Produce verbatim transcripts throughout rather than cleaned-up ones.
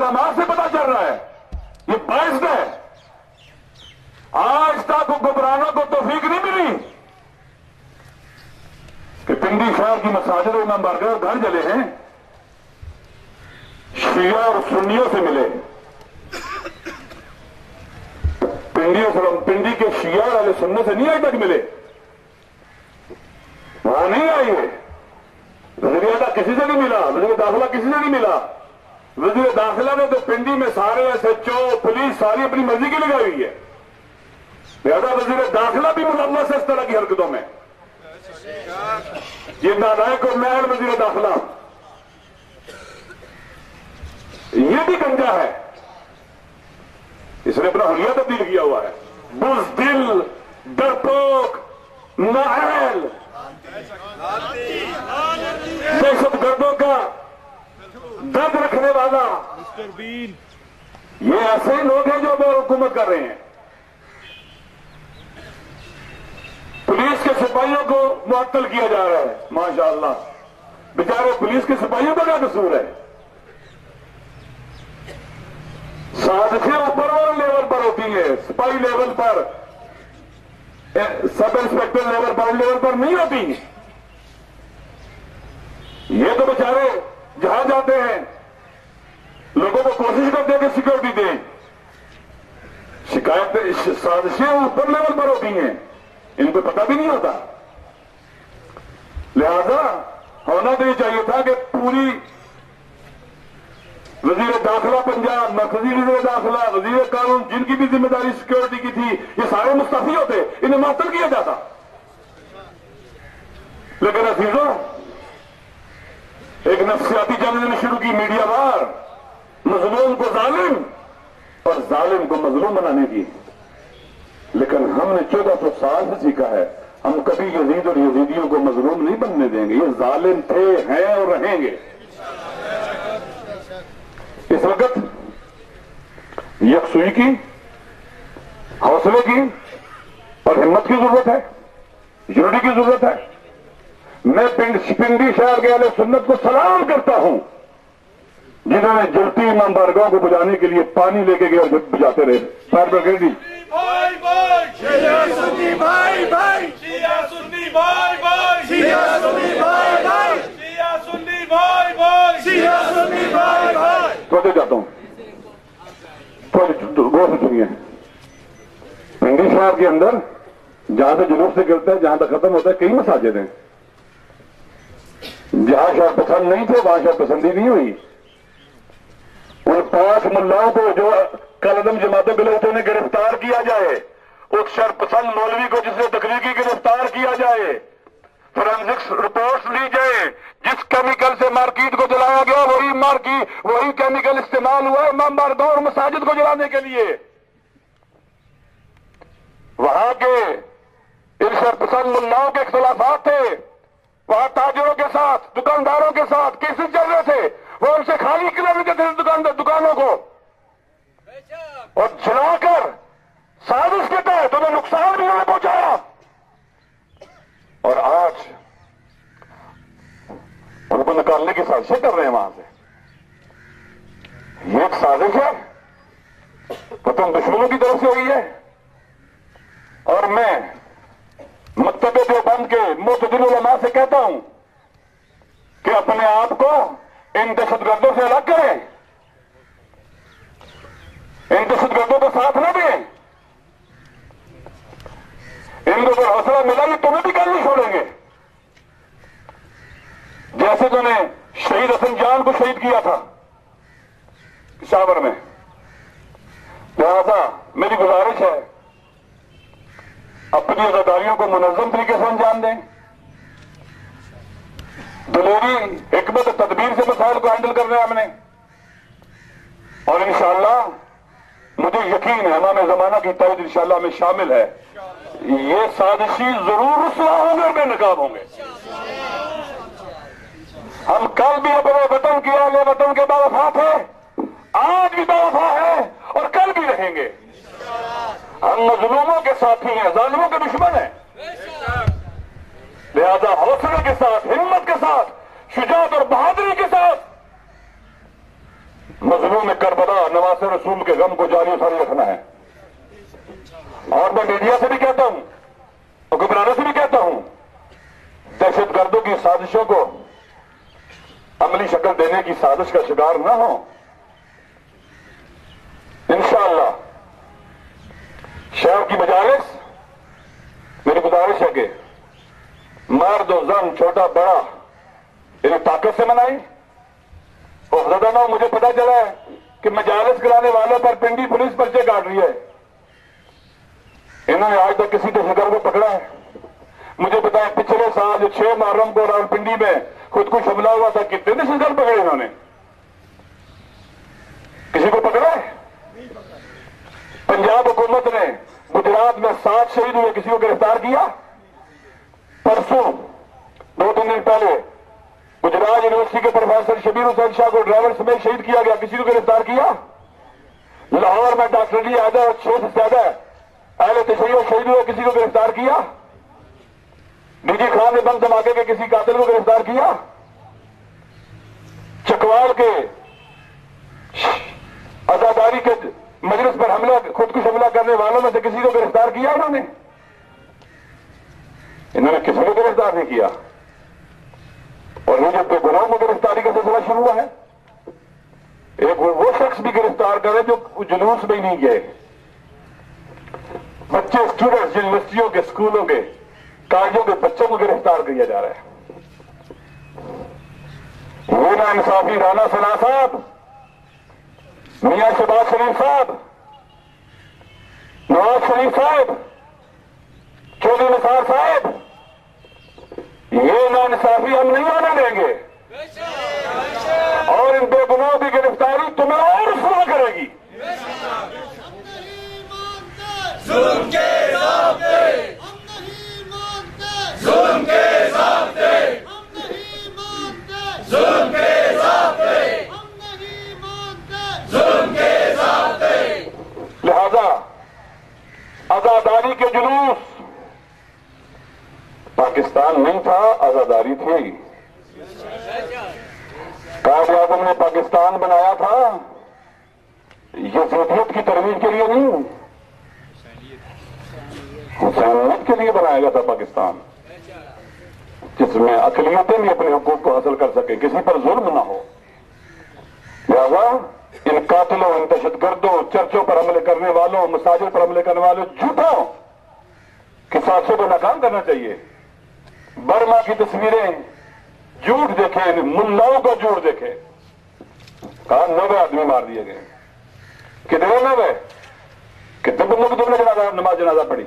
علماء سے پتا چل رہا ہے، یہ باعث ہے آج تک حکمرانوں کو توفیق نہیں ملی کہ پنڈی شہر کی مساجد و امام بارگاہ گھر جلے ہیں شیعہ اور سنیوں سے ملے۔ پنڈی پنڈی کے شیعہ اور اہل سنت سے نہیں آج تک ملے، وہاں نہیں آئی ہے۔ وزیر اعلیٰ کسی سے نہیں ملا، وزیر داخلہ کسی سے نہیں ملا۔ وزیر داخلہ نے تو پنڈی میں سارے ایس ایچ او پولیس ساری اپنی مرضی کی لگائی ہوئی ہے، لہذا وزیر داخلہ بھی ملوث ہے اس طرح کی حرکتوں میں۔ یہ نالائق اور میل وزیر داخلہ یہ بھی گنجا ہے، اس نے اپنا حلیہ تبدیل کیا ہوا ہے، بزدل، ڈرپوک، نااہل، دہشت گردوں کا درد رکھنے والا، یہ ایسے ہی لوگ ہیں جو حکومت کر رہے ہیں۔ پولیس کے سپاہیوں کو معطل کیا جا رہا ہے، ماشاءاللہ بیچارے پولیس کے سپاہیوں کا کیا قصور ہے؟ سازشیں اوپر والے لیول پر ہوتی ہیں، سپاہی لیول پر، سب انسپیکٹر لیول پر لیول پر نہیں ہوتی۔ یہ تو بیچارے جہاں جاتے ہیں لوگوں کو کوشش کرتے ہیں کہ سیکورٹی دیں، شکایتیں سازشیں اوپر لیول پر ہوتی ہیں، ان کو پتہ بھی نہیں ہوتا۔ لہذا ہونا تو یہ چاہیے تھا کہ پوری وزیر داخلہ پنجاب، مرکزی وزیر داخلہ، وزیر قانون، جن کی بھی ذمہ داری سیکورٹی کی تھی، یہ سارے مستعفی ہوتے، انہیں معطل کیا جاتا۔ لیکن عزیزوں، ایک نفسیاتی جنگ نے شروع کی، میڈیا وار، مظلوم کو ظالم اور ظالم کو مظلوم بنانے کی۔ لیکن ہم نے چودہ سو سال سے سیکھا ہے، ہم کبھی یزید اور یزیدیوں کو مظلوم نہیں بننے دیں گے، یہ ظالم تھے، ہیں اور رہیں گے۔ اس وقت یکسوئی کی، حوصلے کی اور ہمت کی ضرورت ہے، یونٹی کی ضرورت ہے۔ میں پنڈی شہر کے اہل سنت کو سلام کرتا ہوں جنہوں نے جلتی امام بارگاہ کو بجانے کے لیے پانی لے کے گئے اور بجاتے رہے۔ پیر پر کہہ دی بھائی بھائی شیعہ سنی بھائی بھائی شیعہ سنی بھائی بھائی شیعہ سنی بھائی بھائی شیعہ سنی بھائی بھائی شیعہ سنی بھائی بھائی۔ تھوڑے جاتا ہوں، تھوڑے غور سے سنیے۔ پنڈی شہر کے اندر جہاں سے جنوب سے گرتا ہے جہاں تک ختم ہوتا ہے کئی مساجد ہیں، جہاں شہر پسند نہیں تھے وہاں شہر پسندی نہیں ہوئی۔ ان پانچ ملاؤں کو جو کالعدم جماعتوں کے لوگ انہیں گرفتار کیا جائے، اس شر پسند مولوی کو جس نے تقریر کی گرفتار کیا جائے، فورینسکس رپورٹس لی جائے، جس کیمیکل سے مارکیٹ کو جلایا گیا وہی مارکیٹ وہی کیمیکل استعمال ہوا ہے امام بارگاہ اور مساجد کو جلانے کے لیے۔ وہاں کے ان شر پسند ملاؤں کے اختلافات تھے، وہاں تاجروں کے ساتھ، دکانداروں کے ساتھ کیسز چل رہے تھے، وہ ان سے خالی کر دیتے تھے دکاندار دکانوں کو اور جلا کر سازش کے تحت انہیں نقصان بھی انہیں پہنچایا۔ اور آج ان کو نکالنے کی سازشیں کر رہے ہیں وہاں سے۔ یہ ایک سازش ہے، وطن دشمنوں کی طرف سے ہوئی ہے۔ اور میں مکتب دیوبند کے معتدل علماء سے کہتا ہوں کہ اپنے آپ کو ان دہشت گردوں سے الگ کریں، ان دہشت گردوں کا ساتھ نہ دیں۔ ان کو اگر حوصلہ ملا یہ تمہیں بھی کل نہیں چھوڑیں گے، جیسے تو نے شہید حسن جان کو شہید کیا تھا پشاور میں۔ لہذا میری گزارش ہے اپنی ذمہ کو منظم طریقے سے انجام دیں، دلیری حکمت تدبیر سے مسائل کو ہینڈل کرنا ہے ہم نے، اور انشاءاللہ مجھے یقین ہے امام زمانہ کی تائید انشاءاللہ میں شامل ہے، یہ سازشی ضرور رسوا ہوں گے اور بے نقاب ہوں گے۔ ہم کل بھی اپنے وطن کے اہل وطن کے باوفا تھے، آج بھی باوفا ہے اور کل بھی رہیں گے۔ ہم مظلوموں کے ساتھی ہیں، ظالموں کے دشمن ہیں، لہذا حوصلے کے ساتھ، ہمت کے ساتھ، شجاعت اور بہادری کے ساتھ مظلوم کربلا کے غم کو جاری ساری رکھنا ہے. اور میں میڈیا سے بھی کہتا ہوں، حکمرانوں سے بھی کہتا ہوں، دہشت گردوں کی سازشوں کو عملی شکل دینے کی سازش کا شکار نہ ہو. انشاءاللہ شہر کی مجالس میری گزارش ہے کہ مرد و زن چھوٹا بڑا انہیں طاقت سے منائی. اور زیادہ نہ مجھے پتا چلا ہے کہ مجالس کرانے والوں پر پنڈی پولیس پرچے کاٹ رہی ہے. انہوں نے آج تک کسی دہشت گرد کو پکڑا ہے؟ مجھے بتائیں پچھلے سال جو چھ محرم کو راولپنڈی میں خود کو حملہ ہوا تھا کتنے دہشت گرد پکڑے انہوں نے؟ کسی کو پکڑا ہے؟ پنجاب حکومت نے گجرات میں سات شہید ہوئے کسی کو گرفتار کیا؟ پرسوں دو تین دن پہلے گجرات یونیورسٹی کے پروفیسر شبیر حسین شاہ کو ڈرائیور سمیت شہید کیا گیا، کسی کو گرفتار کیا؟ لاہور میں ڈاکٹر علی حیدر اور چھ سے زیادہ اہل تشیع شہید ہوئے، کسی کو گرفتار کیا؟ ڈی جی خان نے بم دھماکے کے کسی قاتل کو گرفتار کیا؟ چکوال کے عزاداری کے مجلس پر حملہ خود کو حملہ کرنے والوں میں سے کسی کو گرفتار کیا انہوں نے؟ انہوں نے کسی کو گرفتار نہیں کیا. اور یہ جب بے گناہوں میں گرفتاری کا سلسلہ شروع ہوا ہے، ایک وہ شخص بھی گرفتار کرے جو جلوس میں ہی نہیں گئے. بچے اسٹوڈنٹس یونیورسٹیوں کے اسکولوں کے کالجوں کے بچوں کو گرفتار کیا جا رہا ہے. وہ نا انصافی رانا ثنا صاحب، میاں شہباز شریف صاحب، نواز شریف صاحب، چودھری نثار صاحب، یہ نا انصافی ہم نہیں ہونے دیں گے. اور ان بے گناہوں کی گرفتاری تمہیں اور رسوا کرے گی. ظلم کے ضابطے ہم نہیں مانتے، ظلم کے ضابطے ہم نہیں مانتے، ظلم کے ضابطے ہم نہیں مانتے، ظلم کے ضابطے. لہذا آزاداری کے جلوس پاکستان نہیں تھا، آزاداری تھی. قائد اعظم نے پاکستان بنایا تھا یزیدیت کی ترویج کے لیے نہیں، حسینیت کے لیے بنایا گیا تھا پاکستان، جس میں اقلیتیں بھی اپنے حقوق کو حاصل کر سکیں، کسی پر ظلم نہ ہو. لہذا ان قاتلوں، ان دہشت گردوں، چرچوں پر حملے کرنے والوں، مساجد پر حملے کرنے والوں جھوٹوں کے سازشوں کو ناکام کرنا چاہیے. برما کی تصویریں جھوٹ دیکھیں، ملاؤں کا جھوٹ دیکھیں. کہا نوے آدمی مار دیے گئے. کتنے نوے؟ کتنے بندوں کی تم نے جنازہ نماز جنازہ پڑھی؟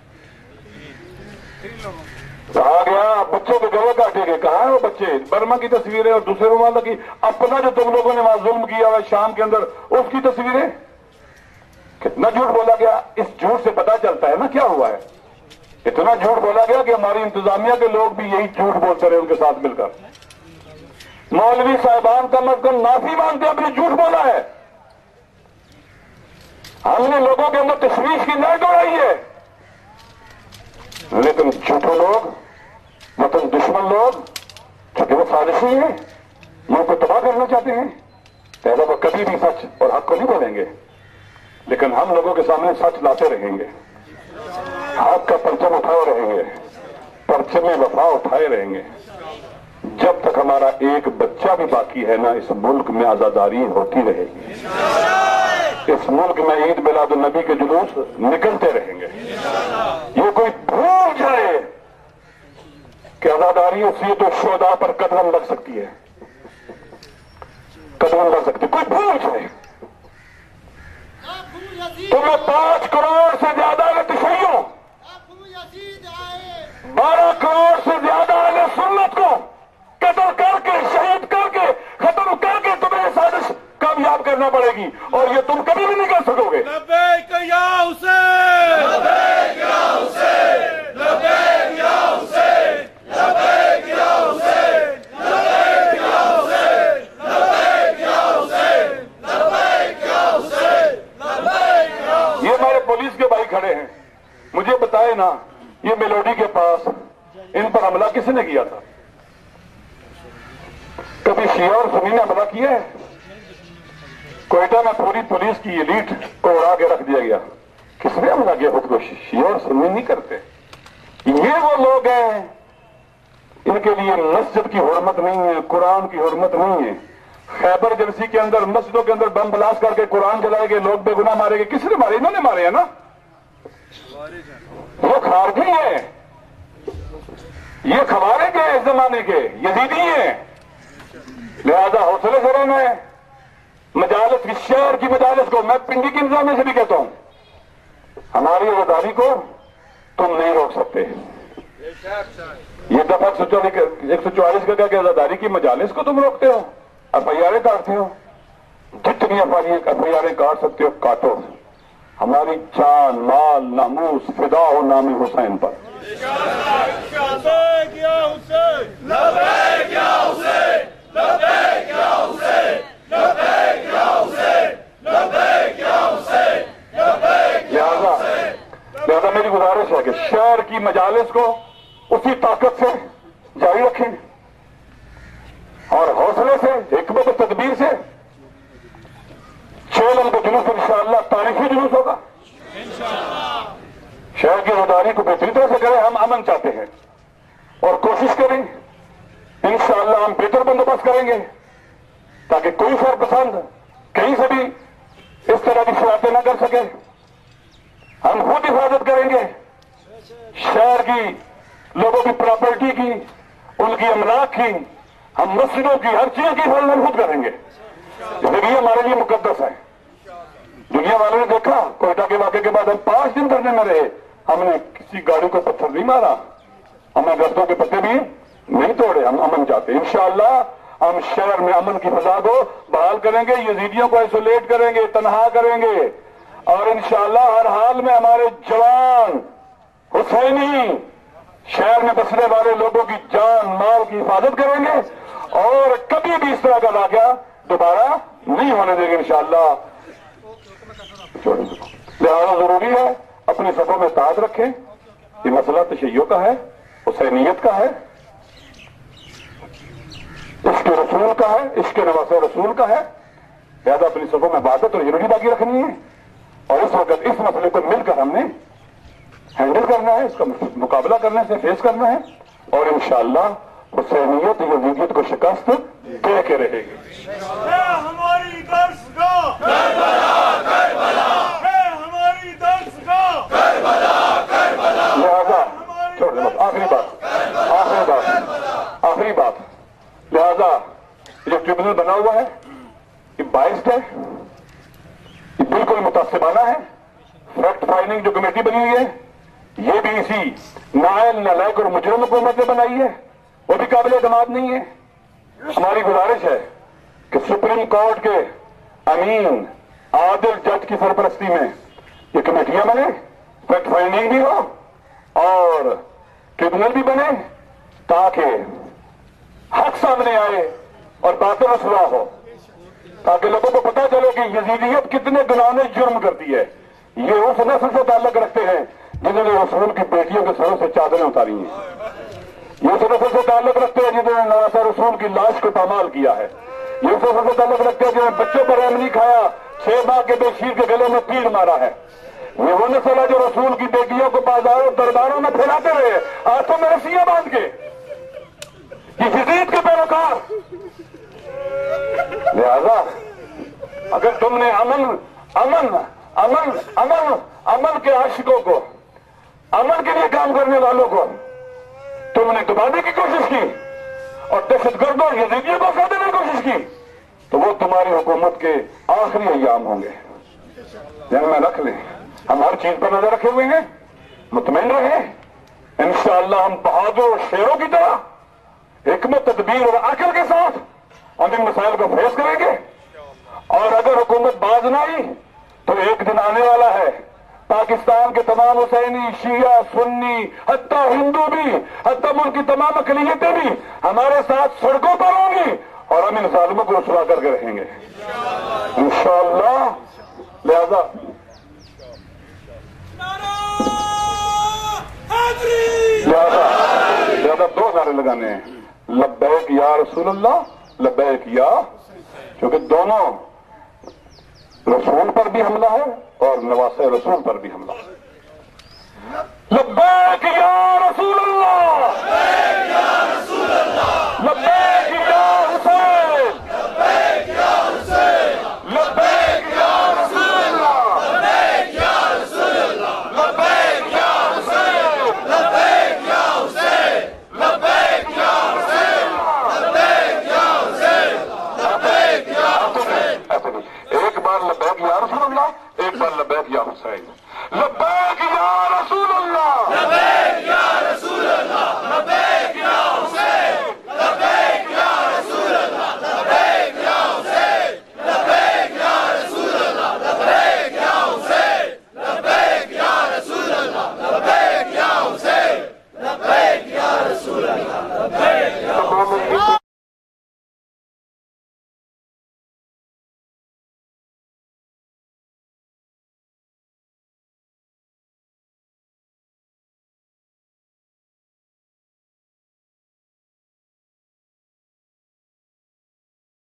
کہا گیا بچوں کے گلے کاٹے گئے. کہاں ہیں وہ بچے؟ برما کی تصویریں اور دوسرے ممالک کی، اپنا جو تم لوگوں نے وہاں ظلم کیا ہوا شام کے اندر اس کی تصویریں. کتنا جھوٹ بولا گیا. اس جھوٹ سے پتا چلتا ہے نا کیا ہوا ہے. اتنا جھوٹ بولا گیا کہ ہماری انتظامیہ کے لوگ بھی یہی جھوٹ بولتے رہے ان کے ساتھ مل کر. مولوی صاحبان کم از کم معافی مانگتے اپنے جھوٹ بولا ہے. ہم نے لوگوں کے اندر تشویش کی لہر دوڑائی ہے، لیکن جھوٹے لوگ، وطن دشمن لوگ، چونکہ وہ سازشی ہیں، ملک کو تباہ کرنا چاہتے ہیں، لہذا وہ کبھی بھی سچ اور حق کو نہیں بولیں گے. لیکن ہم لوگوں کے سامنے سچ لاتے رہیں گے، حق کا پرچم اٹھائے رہیں گے، پرچم وفا اٹھائے رہیں گے. جب تک ہمارا ایک بچہ بھی باقی ہے نا، اس ملک میں آزاداری ہوتی رہے گی. اس ملک میں عید میلاد النبی کے جلوس نکلتے رہیں گے. یہ کوئی بھول جائے کہ آزاداری اسی تو شہداء پر قدم لگ سکتی ہے، قدم لگ سکتی، کوئی بھول جائے. تمہیں پانچ کروڑ سے زیادہ تشیعوں، بارہ کروڑ سے زیادہ اہل سنت کو قتل کر کے، شہید کر کے، ختم کر کے تمہیں یہ سازش کامیاب کرنا پڑے گی، اور یہ تم کبھی بھی نہیں کر سکو گے. لبیک یا حسین، لبیک یا حسین، لبیک یا حسین، لبیک یا حسین، لبیک یا حسین، لبیک یا حسین، لبیک یا حسین، لبیک یا حسین. یہ ہمارے پولیس کے بھائی کھڑے ہیں، مجھے بتائے نا یہ میلوڈی کے پاس ان پر حملہ کس نے کیا تھا؟ کبھی شیعہ اور سنی نے حملہ کیا ہے؟ کوئٹہ میں پوری پولیس کی ایلیٹ کو اڑا کے رکھ دیا گیا. کس نے حملہ کیا خودکشی؟ شیعہ اور سنی نہیں کرتے. یہ وہ لوگ ہیں ان کے لیے مسجد کی حرمت نہیں ہے, قرآن کی حرمت نہیں ہے. خیبر جلسی کے اندر مسجدوں کے اندر بم بلاس کر کے قرآن جلائے گے, لوگ بے گناہ مارے گے. کس نے مارے؟ انہوں نے مارے ہیں نا. وہ خارجی ہیں, یہ خوارج کے اس زمانے کے یزیدی ہیں. لہذا حوصلے سے رہنا ہے. مجالس کی, شہر کی مجالس کو, میں پنڈی کے انتظامیہ سے بھی کہتا ہوں, ہماری آزادی کو تم نہیں روک سکتے. یہ دفعہ ایک سو چوالیس کا کیا کہ آزاداری کی مجالس کو تم روکتے ہو, ایف آئی آریں کاٹتے ہو. جتنی ایف آئی آریں کاٹ سکتے ہو کاٹو. ہماری جان, مال, ناموس فدا ہو نام حسین پر. لہذا لہذا میری گزارش ہے کہ شہر کی مجالس کو اسی طاقت سے جاری رکھیں اور حوصلے سے, حکمت و تدبیر سے. چھ نمبر جلوس انشاءاللہ تاریخی جلوس ہوگا. شہر کی آزاداری کو بہتری طرح سے کریں. ہم امن چاہتے ہیں اور کوشش کریں. انشاءاللہ ہم بہتر بندوبست کریں گے تاکہ کوئی شر پسند کہیں سے بھی اس طرح کی شرارتیں نہ کر سکے. ہم خود حفاظت کریں گے شہر کی, لوگوں کی پراپرٹی کی, ان کی املاک کی, ہم مسجدوں کی, ہر چیز کی حفاظت ہم خود کریں گے. زندگی ہمارے لیے مقدس ہے. دنیا والوں نے دیکھا کوئٹہ کے واقعے کے بعد ہم پانچ دن دھرنے میں رہے. ہم نے کسی گاڑی کو پتھر نہیں مارا, ہم نے درختوں کے پتے بھی نہیں توڑے. ہم امن چاہتے ہیں. انشاءاللہ ہم شہر میں امن کی فضا کو بحال کریں گے, یزیدیوں کو آئسولیٹ کریں گے, تنہا کریں گے, اور انشاءاللہ ہر حال میں ہمارے جوان حسینی شہر میں بسنے والے لوگوں کی جان مال کی حفاظت کریں گے اور کبھی بھی اس طرح کا واقعہ دوبارہ نہیں ہونے دیں گے انشاءاللہ. لہذا ضروری ہے اپنی صفوں میں اتحاد رکھیں. یہ مسئلہ تشیع کا ہے, حسینیت کا ہے, عشق رسول کا ہے, عشق نواز رسول کا ہے. لہذا اپنی صفوں میں وحدت اور یونٹی باقی رکھنی ہے اور اس وقت اس مسئلے کو مل کر ہم نے ہینڈل کرنا ہے, اس کا مقابلہ کرنے سے فیس کرنا ہے اور انشاءاللہ حسینیت یزیدیت کو شکست دے کے رہے گی. ہماری درس گاہ کربلا کربلا ہے, ہماری درس گاہ کربلا کربلا. لہذا چھوڑ دیں بس, آخری بات آخری بات آخری بات لہذا جو ٹریبونل بنا ہوا ہے یہ باعث ہے, یہ بالکل متعصبانہ ہے. فیکٹ فائنڈنگ جو کمیٹی بنی ہوئی ہے یہ بھی اسی نائل نالائق اور مجرم حکومت نے بنائی ہے, وہ بھی قابل اعتماد نہیں ہے. ہماری گزارش ہے کہ سپریم کورٹ کے امین عادل جج کی سرپرستی میں یہ کمیٹیاں بنے, فیکٹ فائنڈنگ بھی ہو اور ٹریبونل بھی بنے تاکہ حق سامنے آئے اور باطل رسوا ہو, تاکہ لوگوں کو پتا چلے کہ یزیدیت کتنے گناہوں نے جرم کرتی ہے. یہ اس نسل سے تعلق رکھتے ہیں جنہوں نے رسول کی بیٹیوں کے سروں سے چادریں اتاری ہیں. یہ اس نسل سے تعلق رکھتے ہیں جنہوں نے نواسہ رسول کی لاش کو پامال کیا ہے. یہ اس نسل سے تعلق رکھتے ہیں جنہوں نے بچوں پر رحم نہیں کھایا, چھ ماہ کے بے شیر کے گلے میں تیر مارا ہے. یہ وہ نسل ہے جو رسول کی بیٹیوں کو بازاروں درباروں میں پھیلاتے رہے ہاتھوں میں رسیاں باندھ کے. یہ یزید کے پیروکار. لہذا اگر تم نے امن امن امن امن امن کے عاشقوں کو, امن کے لیے کام کرنے والوں کو تم نے دبانے کی کوشش کی اور دہشت گردوں یزیدیوں کو کر دینے کی کوشش کی تو وہ تمہاری حکومت کے آخری ایام ہوں گے. ذہن میں رکھ لیں, ہم ہر چیز پر نظر رکھے ہوئے ہیں, مطمئن رہیں. انشاءاللہ ہم بہادر شیروں کی طرح حکمت تدبیر اور عقل کے ساتھ ہم ان مسائل کو فیس کریں گے. اور اگر حکومت باز نہ آئی تو ایک دن آنے والا ہے پاکستان کے تمام حسینی, شیعہ, سنی, حتیٰ ہندو بھی, حتیٰ ملک کی تمام اقلیتیں بھی ہمارے ساتھ سڑکوں پر ہوں گی اور ہم ان ظالموں کو رسوا کر کے رہیں گے انشاءاللہ. لہذا لہذا لہذا دو نعرے لگانے ہیں, لبیک یا رسول اللہ, لبیک یا, کیونکہ دونوں رسول پر بھی حملہ ہے اور نواسے رسول پر بھی حملہ ہے۔ لبیک یا رسول اللہ،